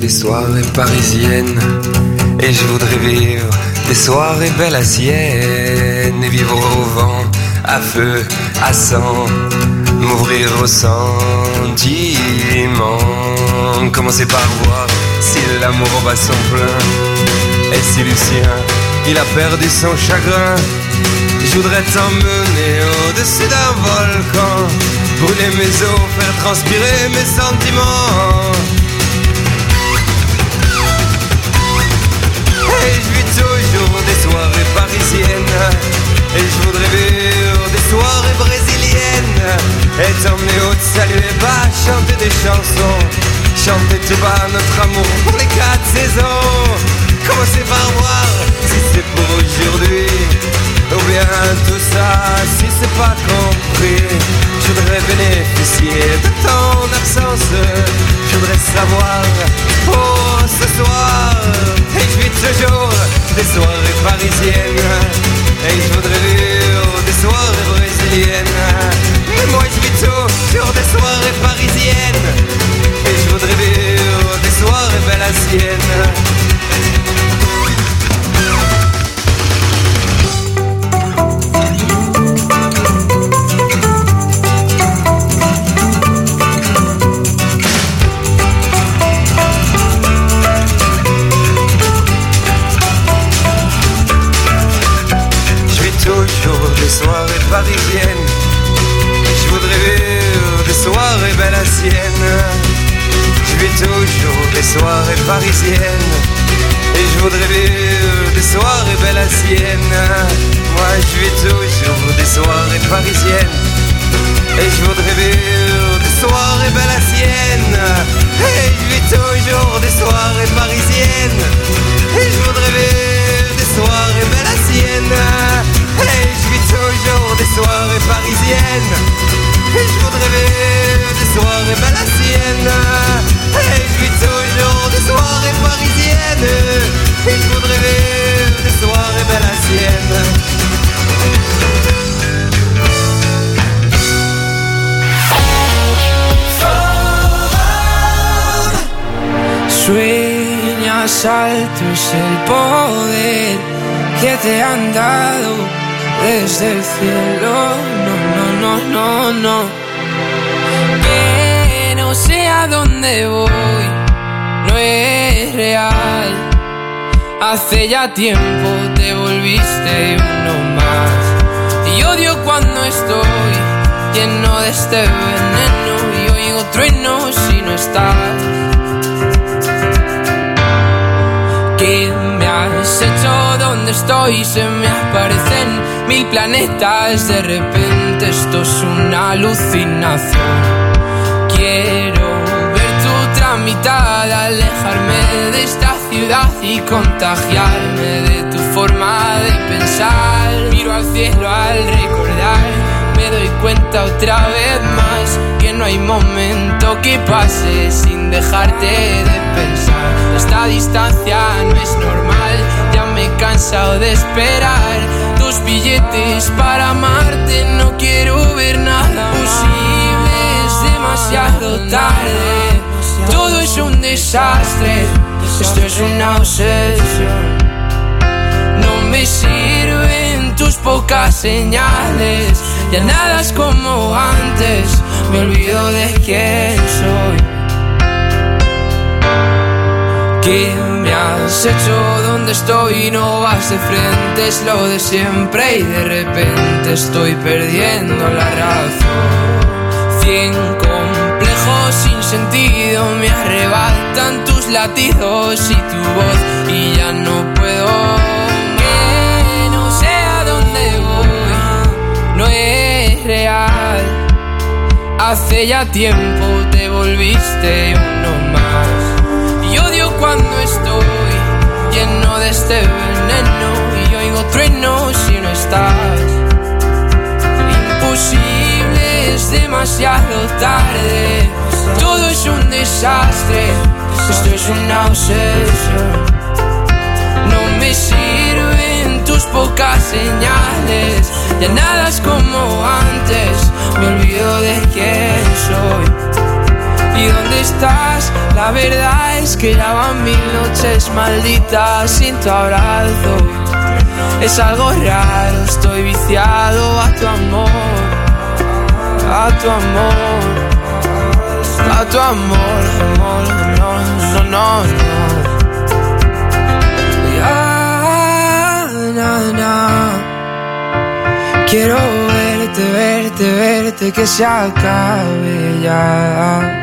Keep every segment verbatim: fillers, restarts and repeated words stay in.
des soirées parisiennes. Et je voudrais vivre des soirées belles à Sienne. Et vivre au vent, à feu, à sang, m'ouvrir au sentiment. Commencer par voir si l'amour bat son plein. Et si Lucien, il a perdu son chagrin. Je voudrais t'emmener au-dessus d'un volcan, brûler mes os, faire transpirer mes sentiments. Et je vis toujours des soirées parisiennes. Et je voudrais vivre des soirées brésiliennes. Et t'emmener au saluer bas, chanter des chansons, chanter tout bas notre amour pour les quatre saisons. Commencer par voir si c'est pour aujourd'hui, ou bien tout ça si c'est pas compris. Je voudrais bénéficier de ton absence. Je voudrais savoir pour ce soir. Et je vis toujours des soirées parisiennes. Et je voudrais vivre des soirées brésiliennes. Mais moi je vis toujours des soirées parisiennes. Et je voudrais vivre des soirées belles à Sienne. Soirées parisiennes, je voudrais vivre des soirées belles à Sienne. Je vis toujours des soirées parisiennes, et je voudrais vivre des soirées belles à Sienne. Moi je vis toujours des soirées parisiennes, et je voudrais vivre des soirées belles à Sienne. Et je vis toujours des soirées parisiennes, et je voudrais vivre des soirées belles à Sienne. Et je vis toujours des soirées parisiennes, et je voudrais vivre des soirées belles à Sienne. Et je vis toujours des soirées parisiennes, et je voudrais vivre des soirées belles à Sienne. Sueñas alto es el poder que te han dado desde el cielo. No, no, no, no, no. Que no sé a dónde voy, no es real. Hace ya tiempo te volviste uno más. Y odio cuando estoy lleno de este veneno y oigo truenos si no estás. ¿Qué me has hecho? ¿Dónde estoy? Se me aparecen mil planetas. De repente esto es una alucinación. Quiero ver tu otra mitad, alejarme de esta ciudad y contagiarme de tu forma de pensar. Miro al cielo al recordar, me doy cuenta otra vez más que no hay momento que pase sin dejarte de pensar. Esta distancia no es normal, ya me he cansado de esperar tus billetes para amarte. No quiero ver nada posible, es demasiado tarde. Todo es un desastre, esto es una obsesión. No me sirven tus pocas señales, ya nada es como antes, me olvido de quién soy. ¿Qué me has hecho? ¿Dónde estoy? No vas de frente, es lo de siempre y de repente estoy perdiendo la razón. Cien complejos sin sentido me arrebatan tus latidos y tu voz y ya no puedo. Que no sé a dónde voy, no es real. Hace ya tiempo te volviste uno más. Y odio cuando estoy lleno de este veneno y oigo truenos si no estás. Imposible, es demasiado tarde. Todo es un desastre, esto es una obsesión. No me sirven tus pocas señales, ya nada es como antes, me olvido de quién soy. ¿Y dónde estás? La verdad es que ya van mil noches malditas sin tu abrazo. Es algo raro, estoy viciado a tu amor, a tu amor, a tu amor, amor, no, no, no, no. Ya, na, na. Quiero verte, verte, verte, que se acabe ya.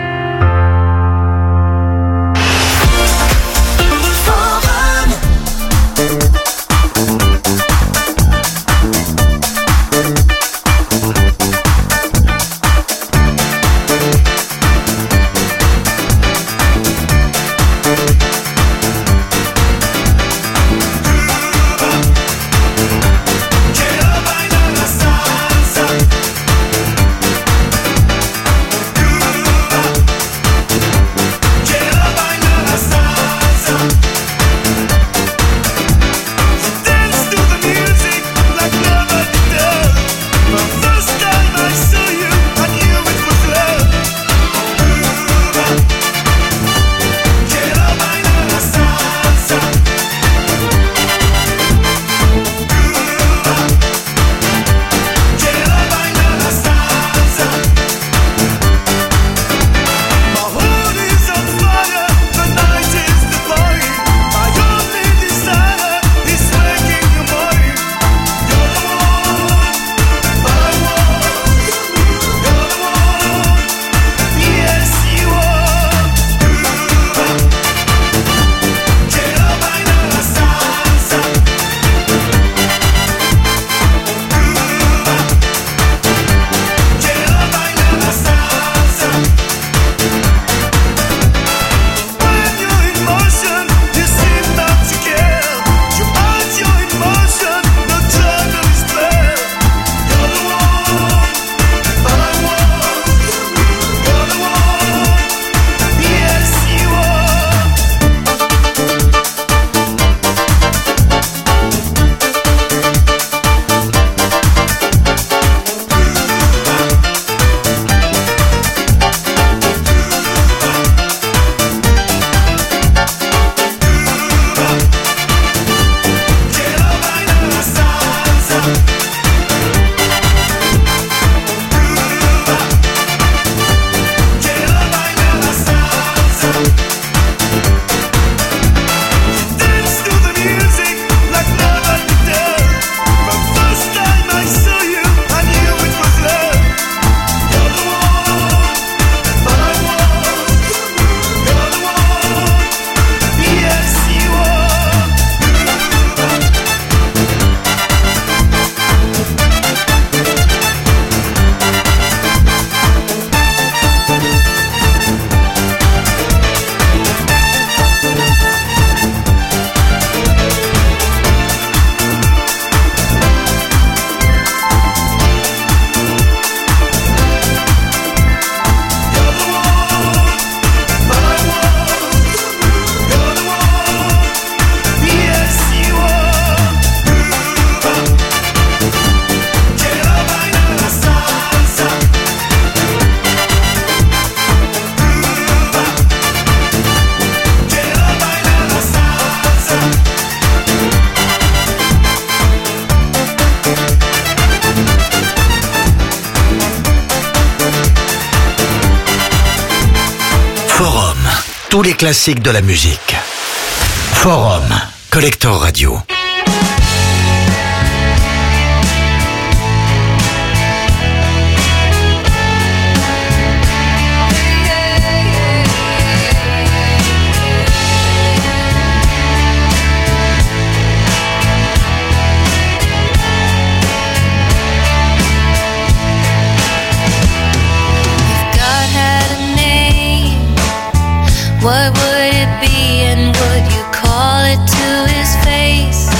Tous les classiques de la musique. Forum, Collector Radio. What would it be and would you call it to his face?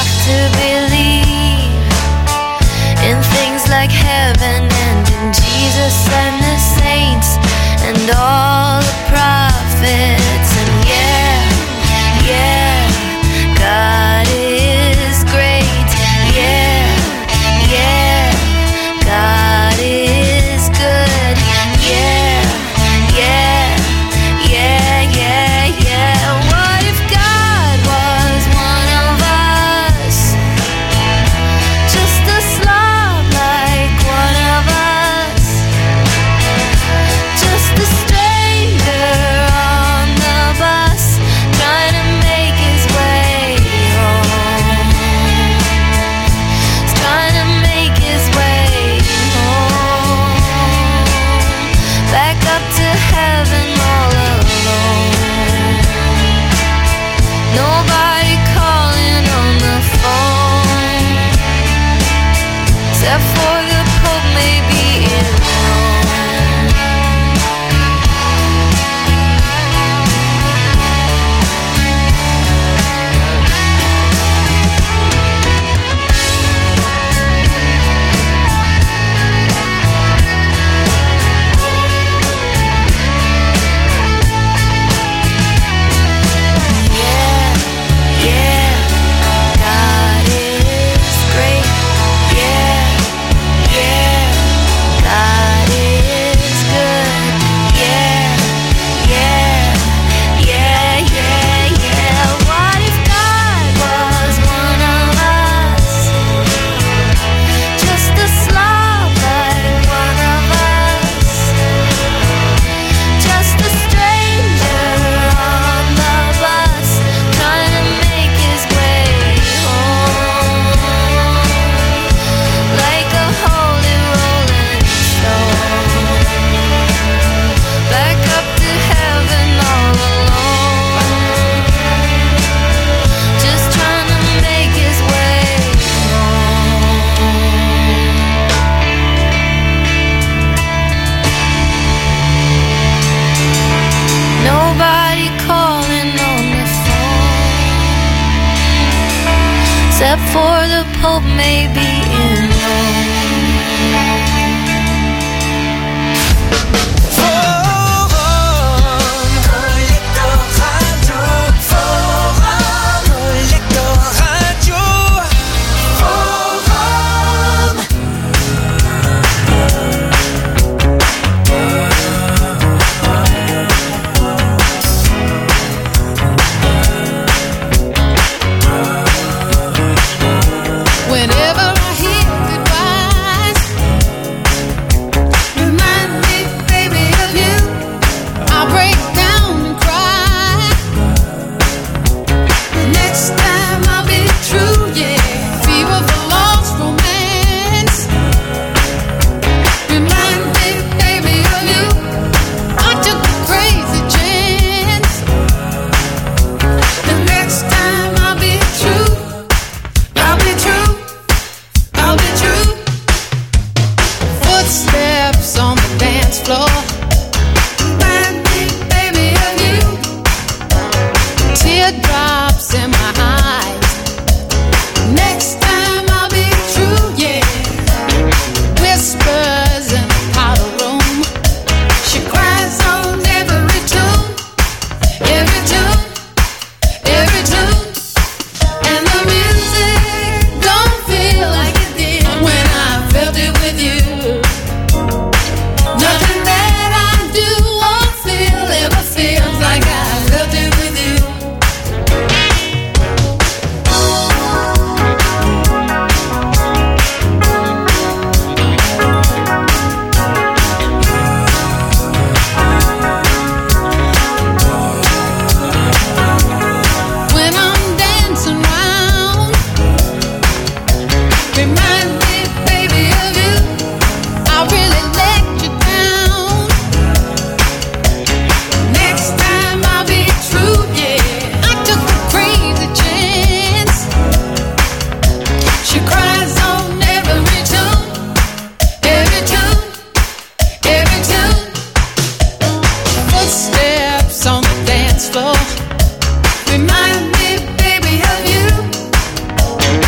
have to believe in things like heaven and in Jesus and the saints and all the prophets. And yeah, yeah, God is great. Yeah, yeah, God is good. Yeah, yeah, yeah, yeah, yeah. What if God was one of us? Just a slob like one of us. Just a stranger on the bus trying to make his way home. He's trying to make his way home. Back up to heaven all alone. Nobody calling on the phone except for the Pope maybe in Rome. Yeah, yeah, God is great. Yeah, yeah, God is good. Yeah, yeah, yeah, yeah, yeah. What if God was one of us? Just a slob like one of us. Just a stranger on the bus trying to make his way home. Like a holy rolling stone. Back up to heaven all alone. Just trying to make his way home. Nobody calling on the phone except for the Pope maybe in Rome. Forum Collector Radio. Forum Collector Radio. Forum. Whenever I hear goodbyes, remind me, baby, of you. I'll break down and cry. The next time I'll be true, yeah. Fever for lost romance. Remind me, baby, of you. I took a crazy chance. The next time I'll be true. I'll be true. I'll be true. Footsteps on the dance floor. Remind me, baby, of you. Teardrops in my eyes. Next time I'll be true, yeah. Whispers in the powder room. She cries on every tune, every tune, every tune. And the music don't feel like it did when I felt it with you. Nothing that I do or feel ever feels like I felt it with you. When I'm dancing round, remind me, baby, of you. I really let you down. Next time I'll be true, yeah. I took a crazy chance. She cries on every tune, every tune, every tune. Footsteps on the dance floor. Remind me, baby, of you.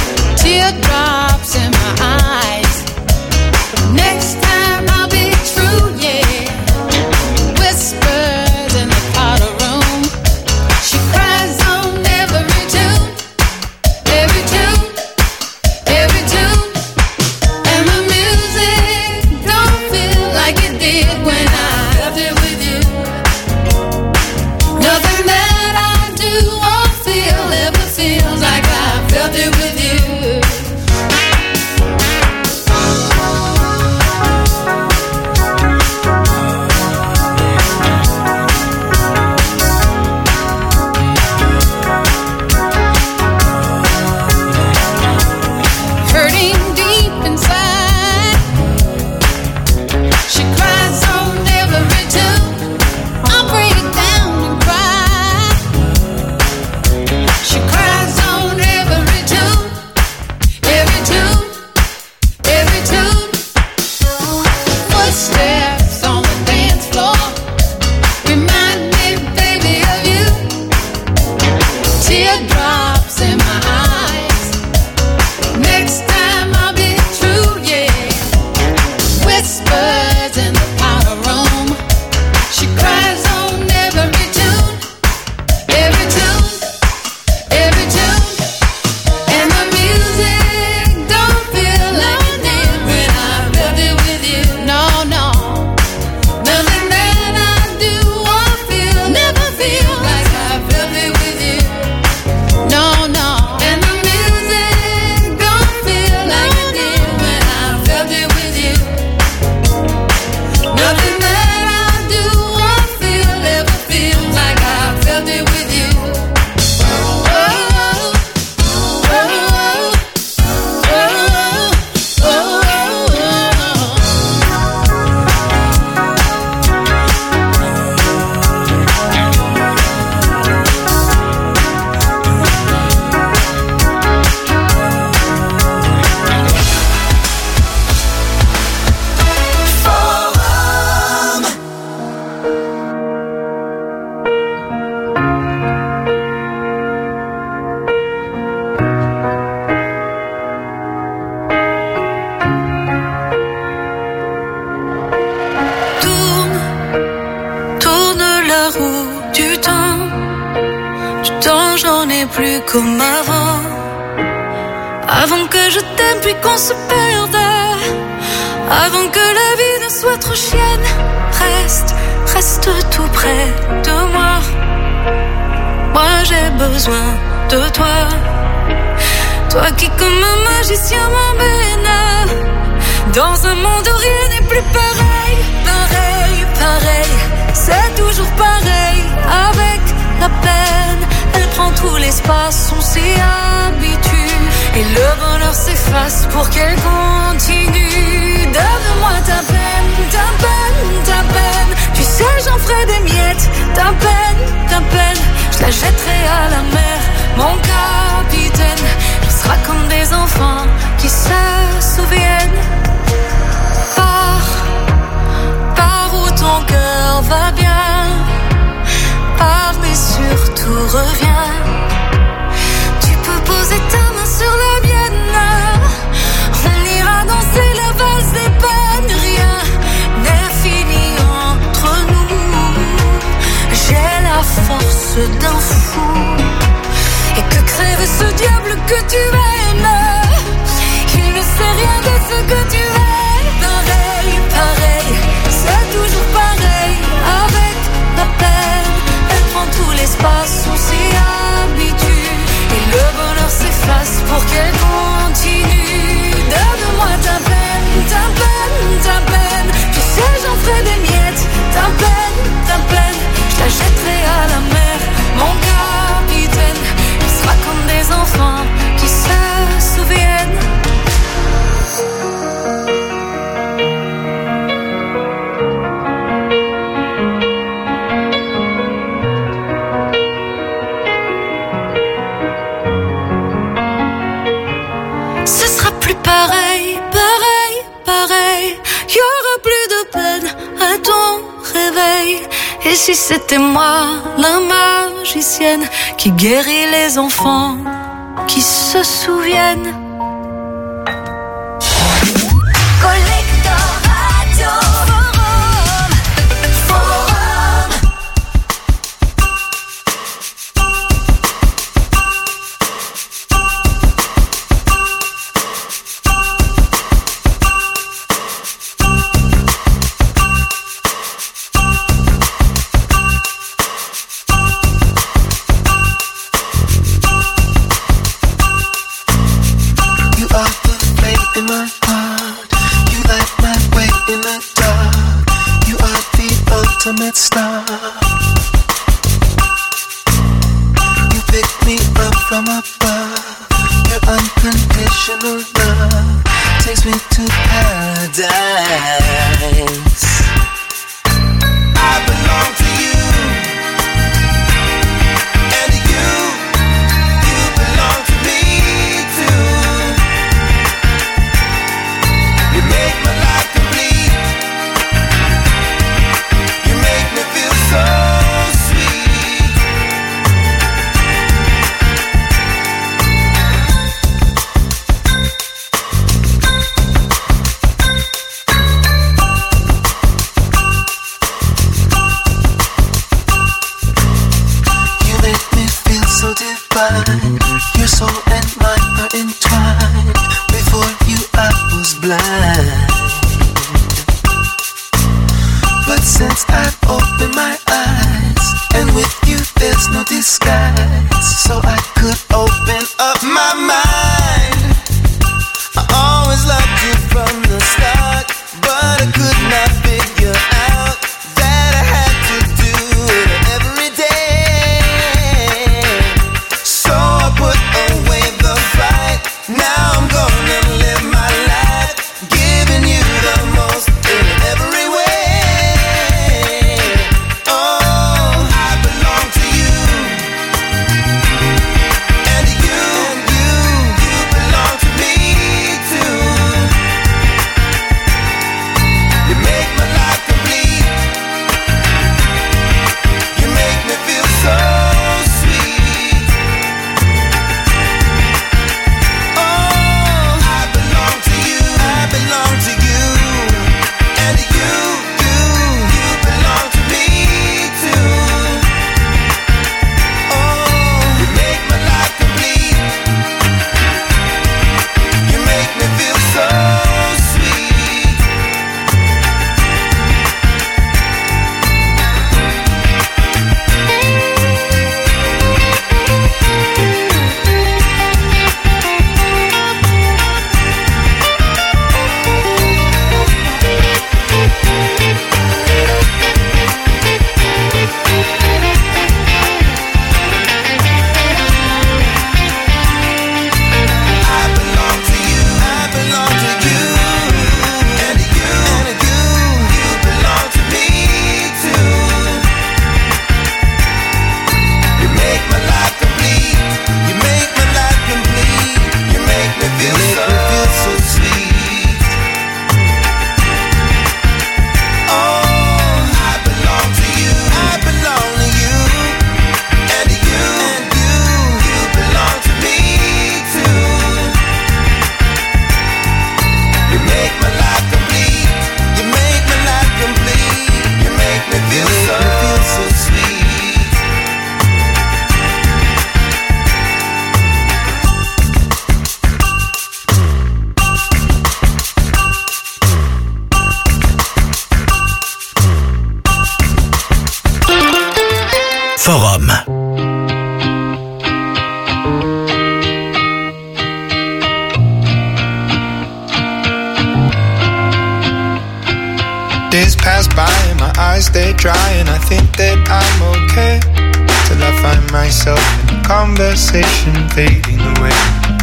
Pourtant j'en ai plus comme avant. Avant que je t'aime puis qu'on se perde. Avant que la vie ne soit trop chienne. Reste, reste tout près de moi. Moi j'ai besoin de toi. Toi qui comme un magicien m'emmène dans un monde où rien n'est plus pareil. Pareil, pareil, c'est toujours pareil. Avec la peine, elle prend tout l'espace, on s'y habitue. Et le bonheur s'efface pour qu'elle continue. Donne-moi ta peine, ta peine, ta peine. Tu sais j'en ferai des miettes. Ta peine, ta peine, je la jetterai à la mer. Mon capitaine, on sera comme des enfants qui se souviennent. Pars, pars où ton cœur va bien. Pars mais surtout reviens. Tu peux poser ta main sur la mienne. On ira danser la valse des peines. Rien n'est fini entre nous. J'ai la force d'un fou. Et que crève ce diable que tu aimes. Il ne sait rien de ce que tu es. Pareil, pareil, c'est toujours pareil. Avec la peine, elle prend tout l'espace, on s'y habitue. Et le bonheur s'efface pour qu'elle continue. Donne-moi ta peine, ta peine, ta peine. Tu sais j'en ferai des miettes. Ta peine, ta peine, je la jetterai à la mer. Mon capitaine, il sera comme des enfants qui se souviennent. Ce sera plus pareil, pareil, pareil. Y aura plus de peine à ton réveil. Et si c'était moi, la magicienne, qui guérit les enfants, qui se souviennent. Collector Radio Forum, Forum. Ultimate star. You pick me up from above. Your unconditional love takes me to paradise. I belong to you, and you, you belong to me too. You make my life complete. So sweet. You make me feel so divine. Your soul and mine are entwined. Before you I was blind, but since I've opened my eyes, and with you there's no disguise, so I could open up my mind. I always loved you from the start, but I could not figure out that I had to do it every day. So I put away the fight. Now I'm gonna live my life, giving you the most in every way. You pass by and my eyes stay dry, and I think that I'm okay till I find myself in a conversation fading away.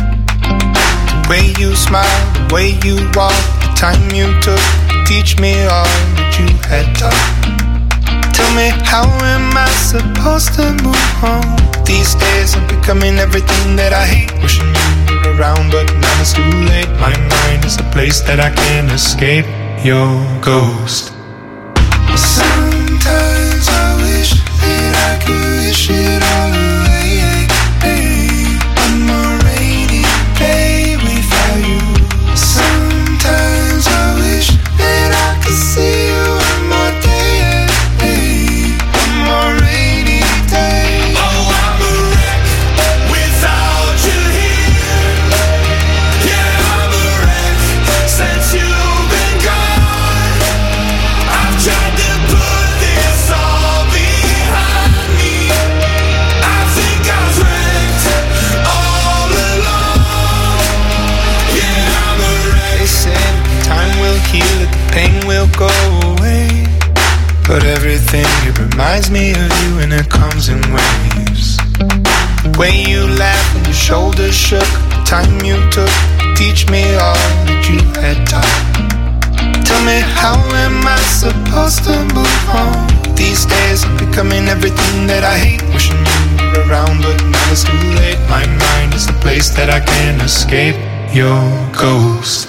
The way you smile, the way you walk, the time you took to teach me all that you had taught. Tell me, how am I supposed to move on? These days I'm becoming everything that I hate. Wishing you were around, but now it's too late. My mind is a place that I can't escape your ghost. Sometimes I wish that I could wish it all away. One more rainy day without you. Sometimes I wish that I could see you one more day. One more rainy day. Oh, I'm a wreck without you here. Yeah, I'm a wreck since you've been gone. I've tried to put this all behind me. I think I was wrecked all along. Yeah, I'm a wreck. They said time will heal it, the pain will go away. But everything, it reminds me of you, and it comes in waves. The way you laughed and your shoulders shook, the time you took to teach me all that you had taught. Tell me, how am I supposed to move on? These days I'm becoming everything that I hate. Wishing you were around, but now it's too late. My mind is the place that I can't escape your ghost.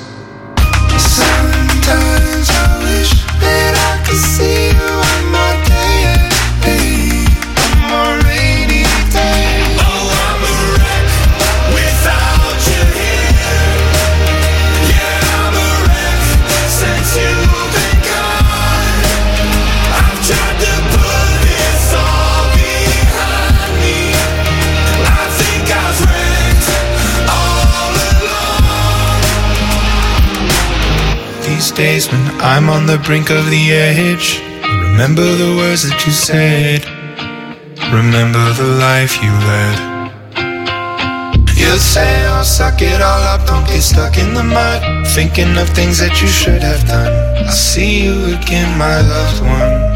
Sometimes I wish that I could see you one more day. One more rainy day. Oh, I'm a wreck without you here. Yeah, I'm a wreck since you've been gone. I've tried to put this all behind me. I think I was wrecked all along. These days when I'm on the brink of the edge, remember the words that you said. Remember the life you led. You'll say, oh, suck it all up, don't get stuck in the mud, thinking of things that you should have done. I'll see you again, my loved one.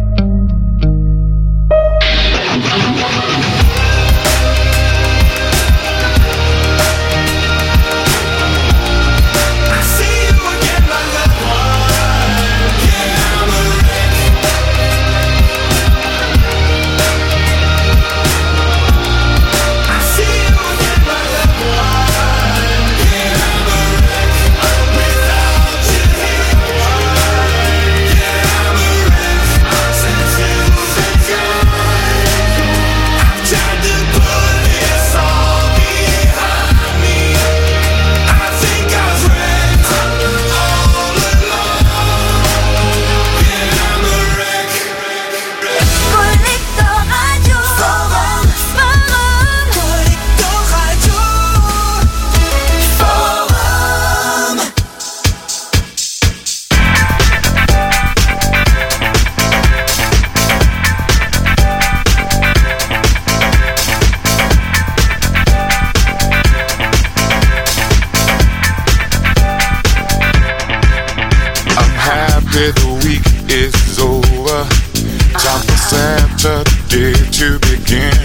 The week is over. Time for Saturday to begin.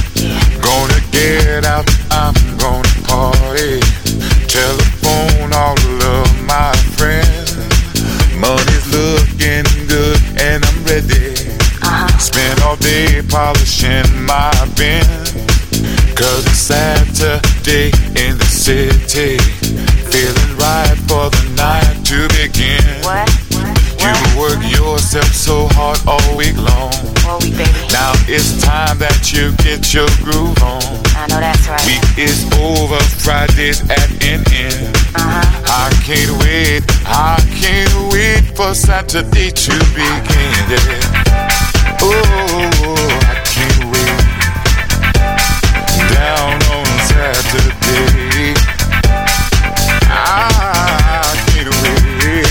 Gonna get out, I'm gonna party. Telephone all of my friends. Money's looking good and I'm ready. Spend all day polishing my bin. Cause it's Saturday in the city. Feeling right for the night to begin. What? You work yourself so hard all week long. All week, baby. Now it's time that you get your groove on. I know that's right. Week is over, Friday's at an end. Uh-huh. I can't wait, I can't wait for Saturday to begin. Yeah. Oh, I can't wait. Down on Saturday. I can't wait.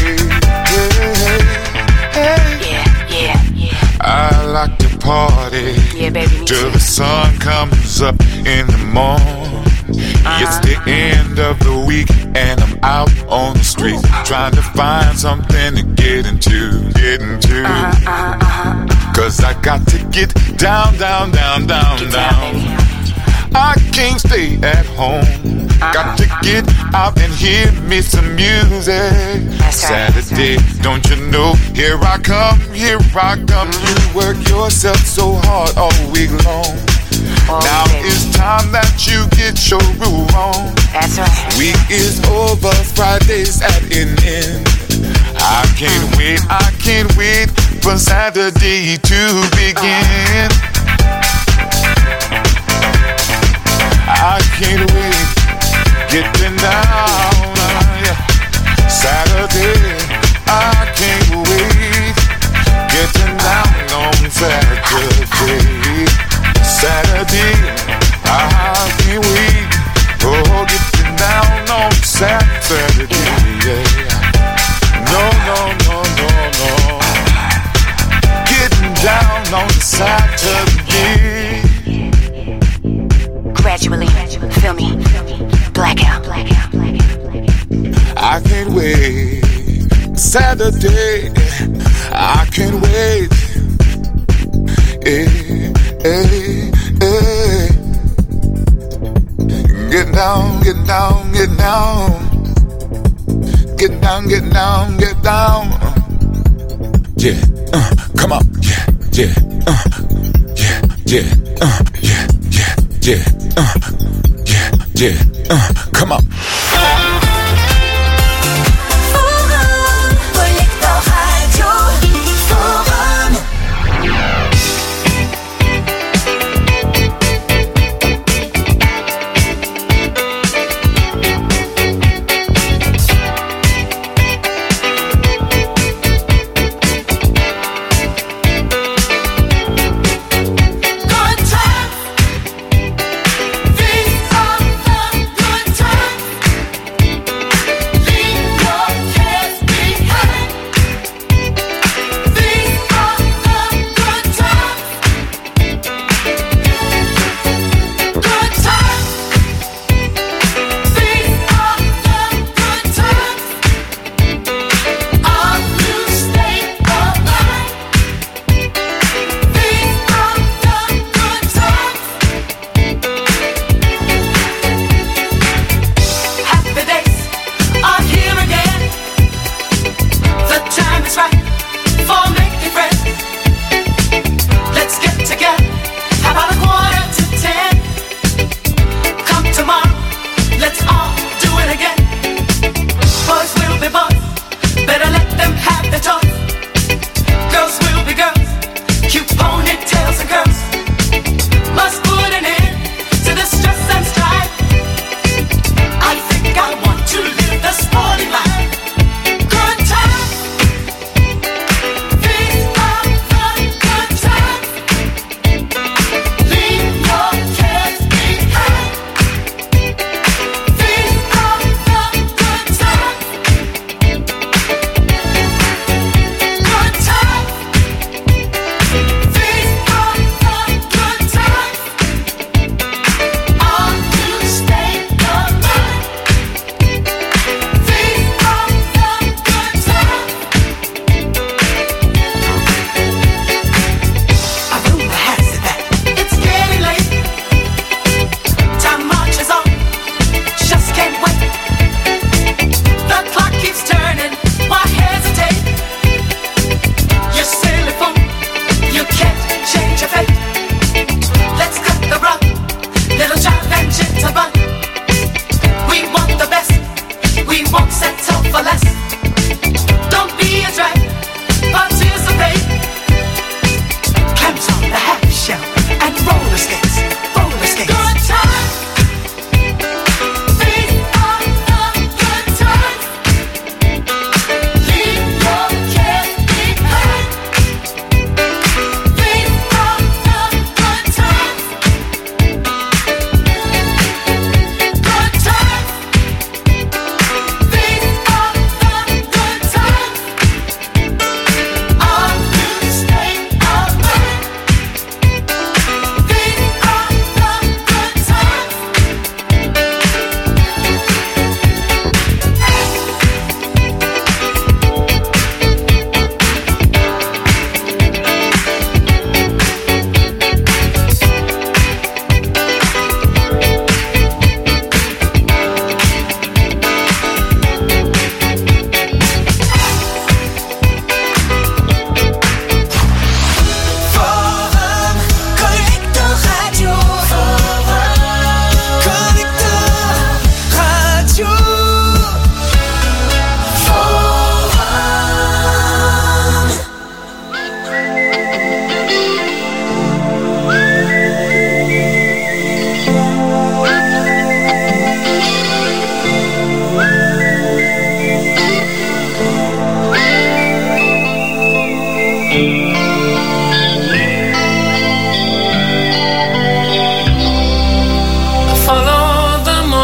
Yeah, yeah, yeah. I like to party. Yeah, baby, me till too. the sun comes up in the morning. Uh-huh. It's the end of the week and I'm out on the street, trying to find something to get into, get into. Uh-huh, uh-huh, uh-huh. Cause I got to get down, down, down, down, Get down. down, I can't stay at home. Uh-huh. Got to get out and hear me some music. That's right, Saturday, that's right. don't you know? Here I come, here I come. You work yourself so hard all week long. Oh, Now baby. it's time that you get your groove on. That's right. Week is over, Friday's at an end. I can't wait, I can't wait for Saturday to begin. I can't wait, getting down, uh, yeah. Saturday, I can't wait, getting down on Saturday. Saturday, I can't wait, oh, getting down on Saturday, yeah. No, no, no, no, no, getting down on Saturday. Gradually, feel me, blackout, blackout, blackout, blackout. I can't wait, Saturday, I can't wait, hey, hey, hey. Get down, get down, get down, get down, get down, get down. Yeah, uh, come on, yeah, yeah, uh, yeah, yeah, uh, yeah, yeah, yeah, uh, yeah, yeah, uh, come on. Good times, these are the good times.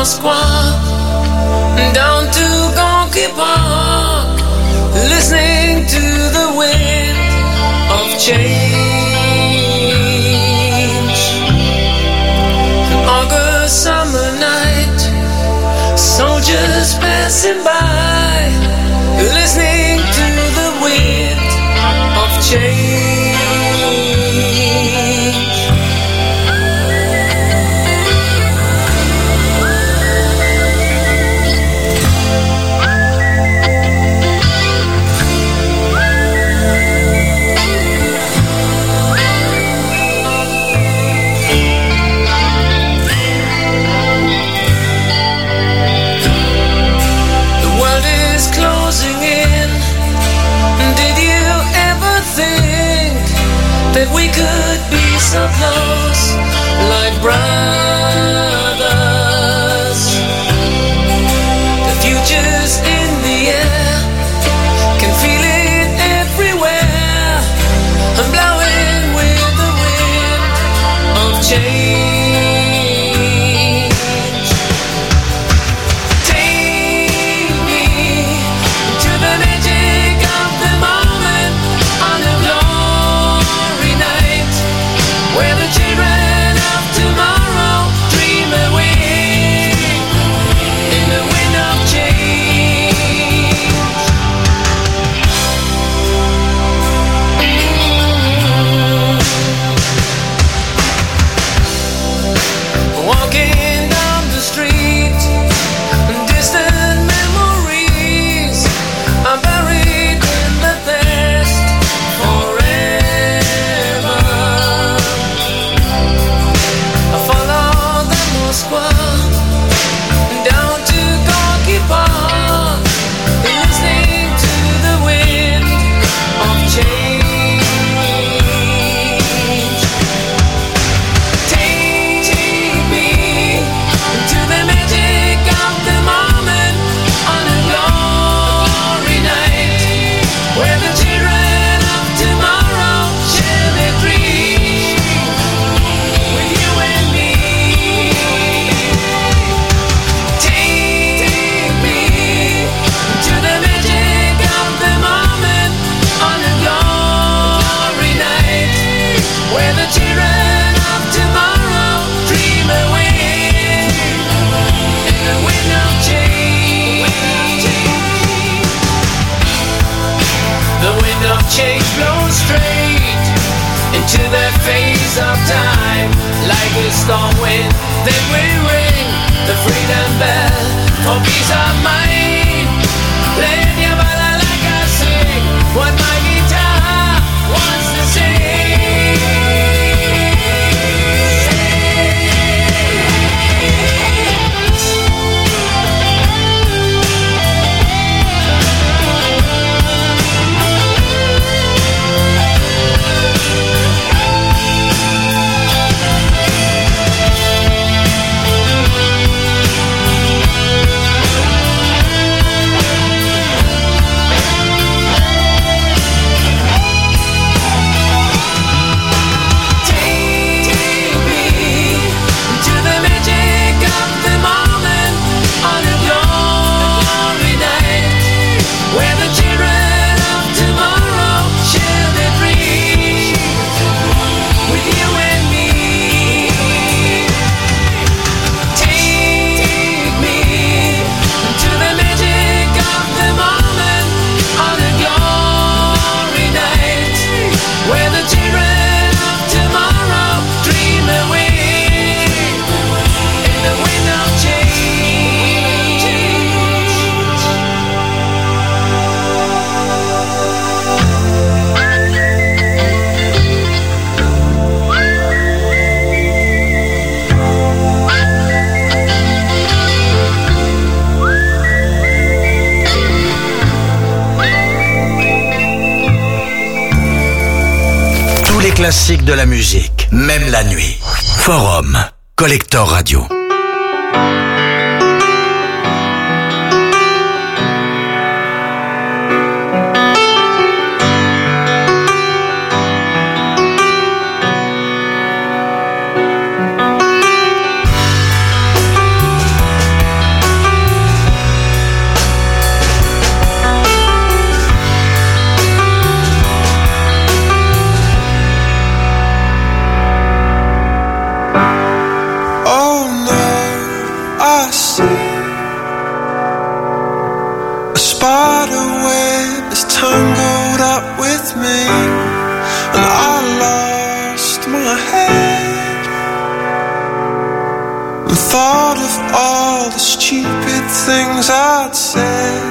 Moscow down to Gonky Park, listening to the wind of change. An August summer night, soldiers passing by, listening to the wind of change. That we could be so close, like brothers. The future's in the air, can feel it everywhere. I'm blowing with the wind of change. Take me to the magic of the moment on the glory night, where the children of tomorrow dream away in the wind of change. Walking down the street, distant memories are buried in the past forever. I follow the Moscow down to Gorky Park, listening to the wind of change. Take me to the magic of the moment on a glory night, where the children of tomorrow share their dreams with you and me. Take me to the magic of the moment on a glory night, where the children of tomorrow dream away in the wind of change. The wind of change blows straight into the face of time, like a storm wind that will ring the freedom bell for peace of mind. Play the bala like I sing what my guitar wants to sing. Classique de la musique, même la nuit. Forum, Collector Radio. see a spider web is tangled up with me, and I lost my head and thought of all the stupid things I'd said.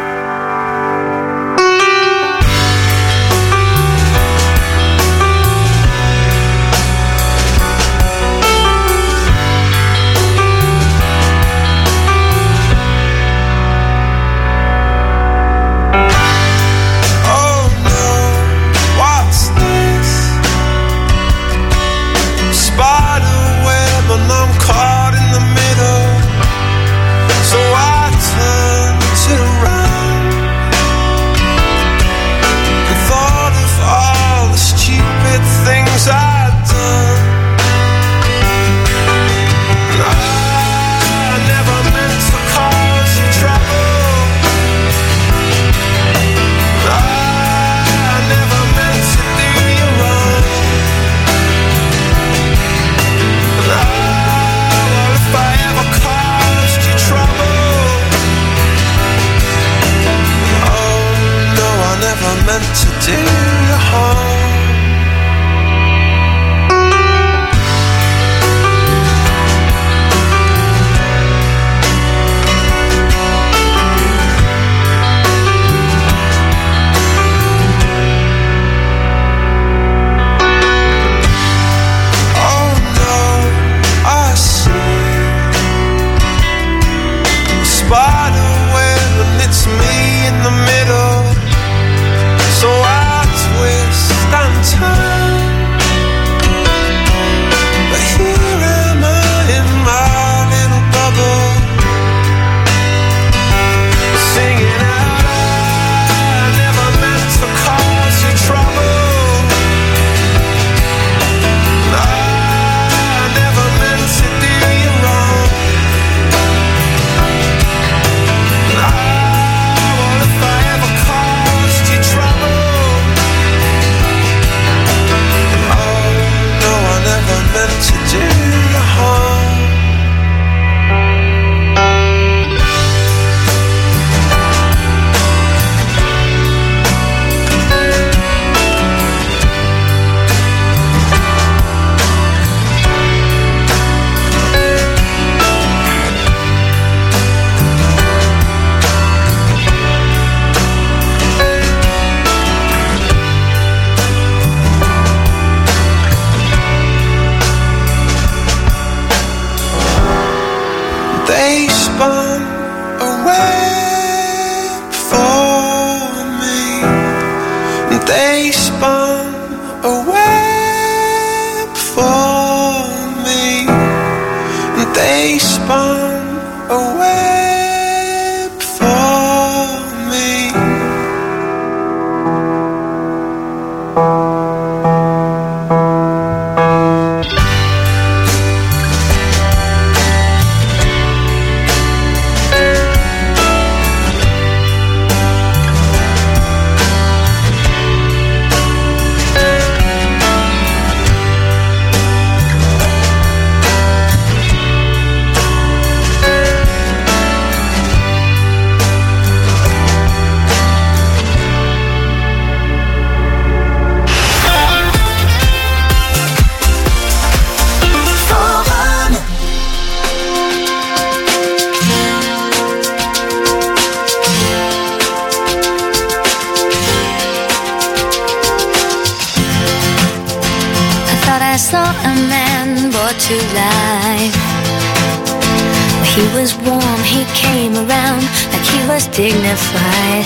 Dignified.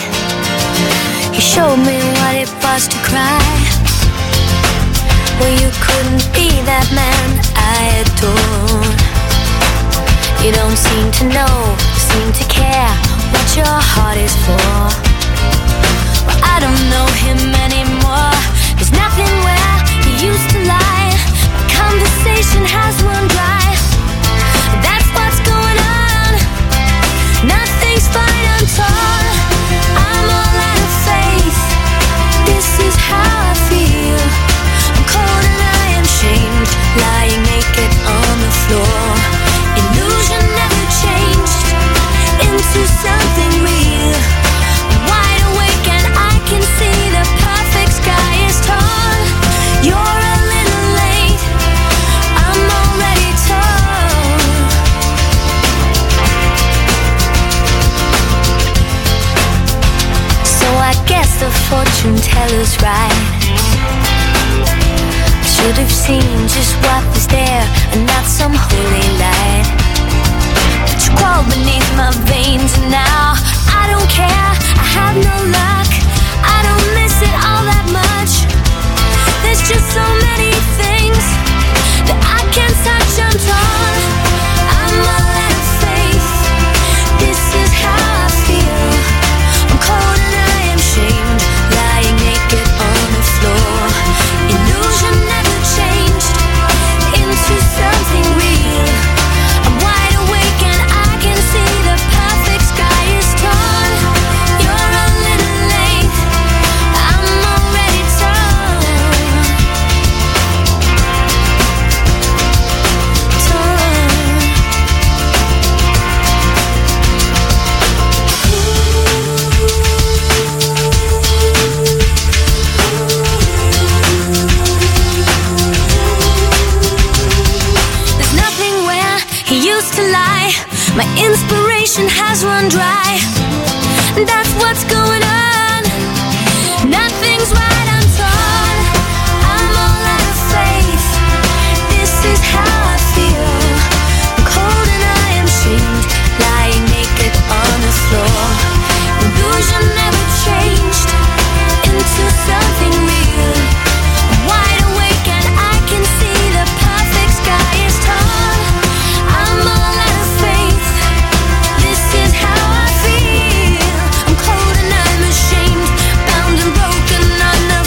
He showed me what it was to cry. Well, you couldn't be that man I adored. You don't seem to know, seem to care what your heart is for. Well, I don't know him anymore. There's nothing where he used to lie. My conversation has run dry. That's what's going on. Nothing's fine, I'm torn. I'm all out of faith. This is how I feel. I'm cold and I am shamed, lying naked on the floor. Illusion never changed. fortune teller's right. I should have seen just what was there and not some holy light. But you crawled beneath my veins and now I don't care, I have no luck, I don't miss it all that much. There's just so many things that I can't touch, I'm torn, I'm all out of faith. This is how I feel, I'm cold and I am shamed, lying naked on the floor. Illusion never changed into something real. I'm wide awake and I can see the perfect sky is torn. You're a little late, I'm already torn. There's nothing where he used to lie. My inspiration has run dry. That's what's going on. Nothing's right, I'm torn. I'm all out of faith. This is how I feel. I'm cold and I am shamed, lying naked on the floor. Illusion never changed into something real. I'm wide awake and I can see the perfect sky is torn. I'm all out of faith. This is how I feel. I'm cold and I'm ashamed, bound and broken. I never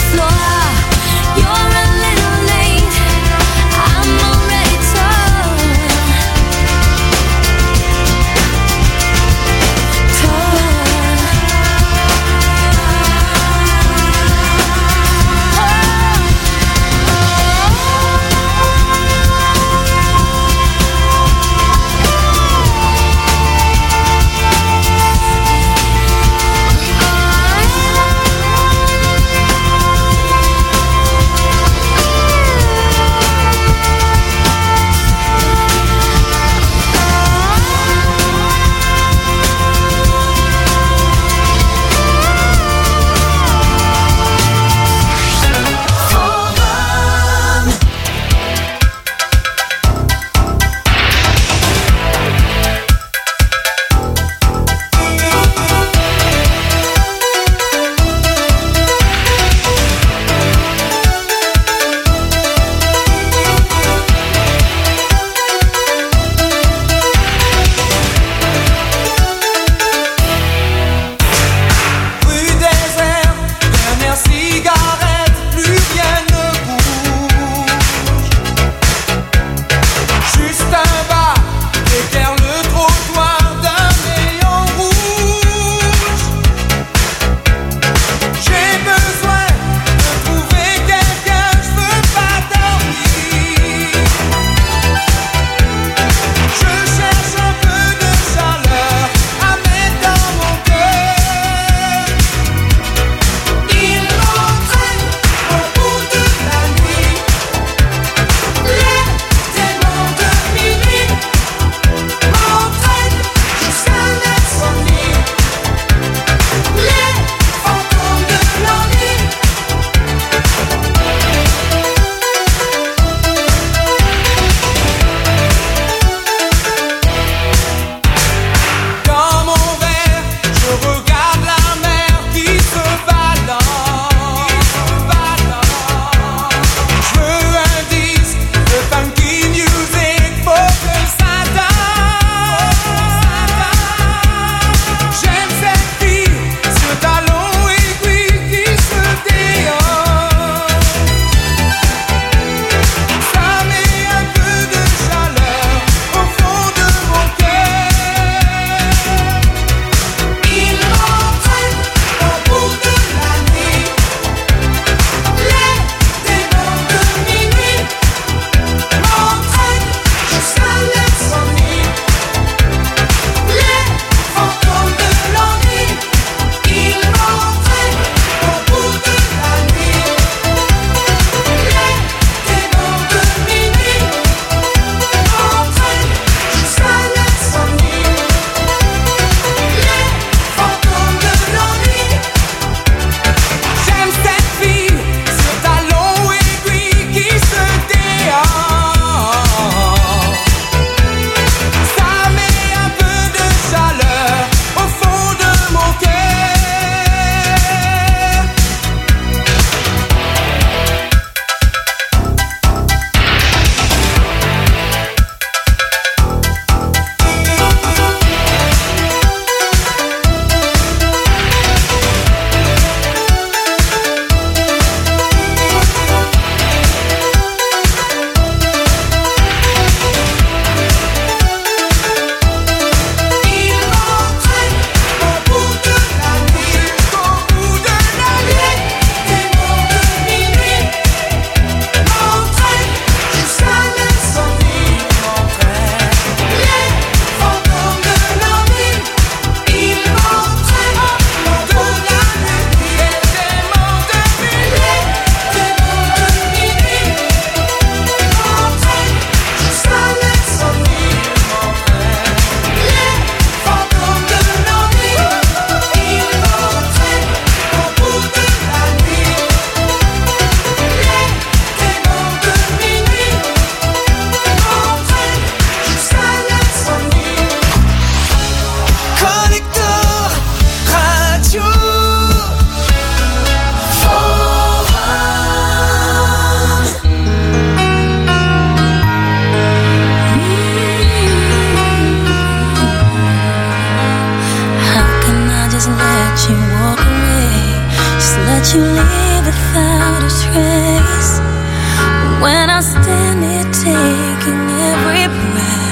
watch you leave without a trace. When I stand here taking every breath,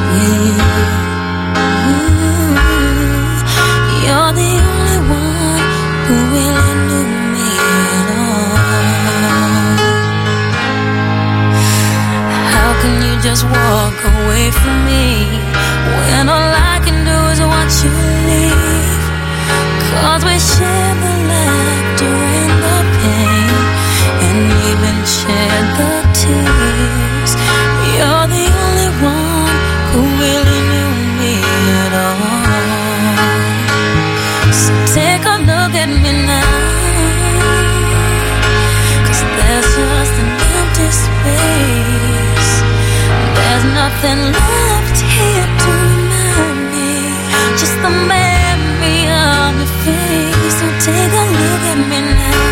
yeah. Ooh, you're the only one who really knew me at all. How can you just walk away from me when all I can do is watch you leave? 'Cause we share the laughter and the pain, and even shed the tears. You're the only one who really knew me at all. So take a look at me now, 'cause there's just an empty space. There's nothing left here to remind me, just the memory of your face. So take a look at me now.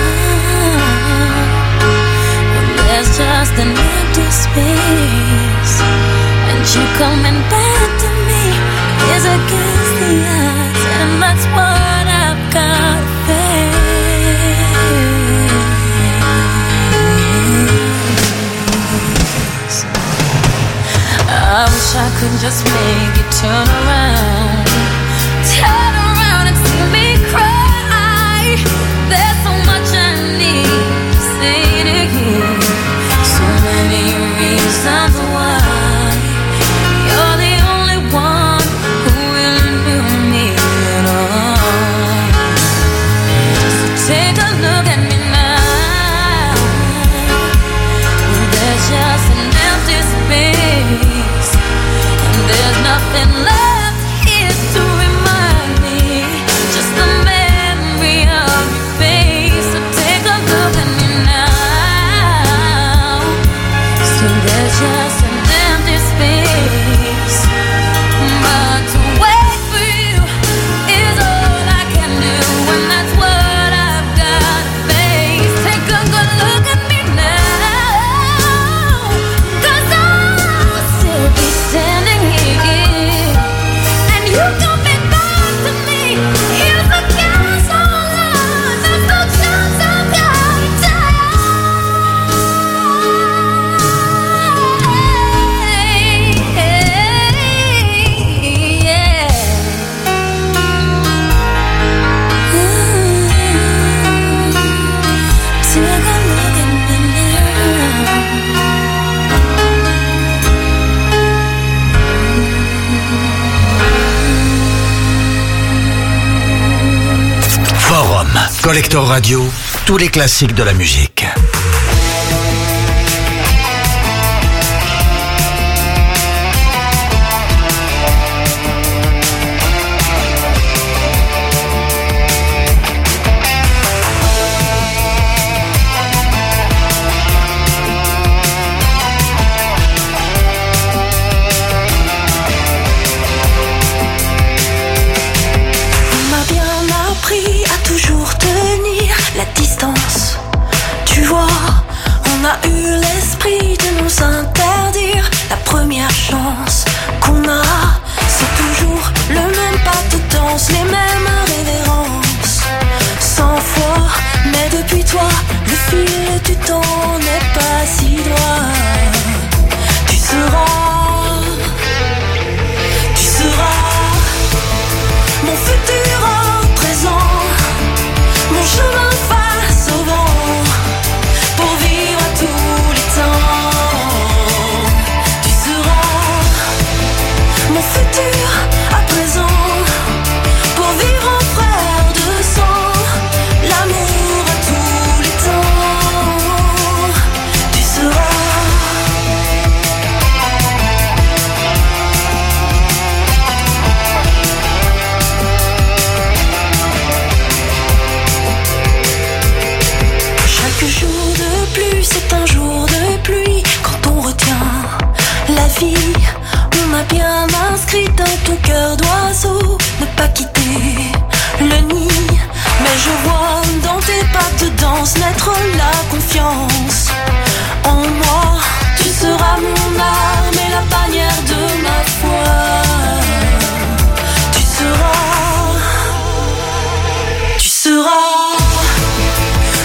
There's just an empty space, and you coming back to me is against the odds, and that's what I've got to face. I wish I could just make you turn around, turn around and see me cry. There's so much I need to say to you, so many reasons why. You're the only one who really knew me at all. So take a look at me now. There's just an empty space, and there's nothing left here to remind me, just the memory of your face. So take a look at me now. So there's just an empty space, but to wait for you is all I can do, and that's what I've got to face. Take a good look at me now, 'cause I'll still be standing here, and you coming back to me is against all odds. There's no chance I've got to die. Take a look at me now. Forum, Collector Radio, tous les classiques de la musique. On m'a bien appris à toujours tenir la distance. Tu vois, on a eu l'esprit de nous interdire la première chance qu'on a. C'est toujours le même pas de danse, les mêmes révérences. Cent fois, mais depuis toi, le fil du temps n'est pas si droit. Tu seras, tu seras mon futur en présent, mon chemin face au vent, pour vivre à tous les temps. Tu seras mon futur à présent, pour vivre en frère de sang, l'amour à tous les temps. Tu seras chaque jour de pluie, c'est un jour de pluie quand on retient la vie. On m'a bien inscrit dans ton cœur d'oiseau, ne pas quitter le nid. Mais je vois dans tes pas de danse naître la confiance en moi. Tu seras mon arme et la bannière de ma foi. Tu seras, tu seras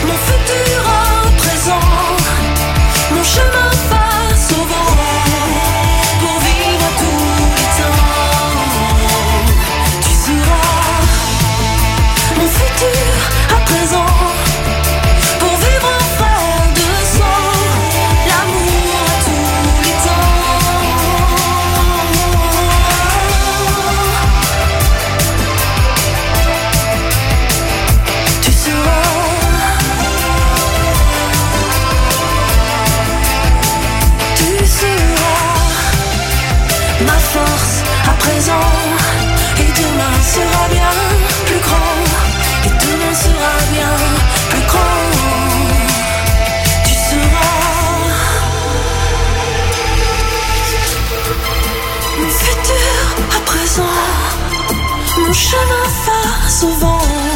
présent. Et demain sera bien plus grand. Et demain sera bien plus grand. Tu seras mon futur à présent, mon chemin face au vent.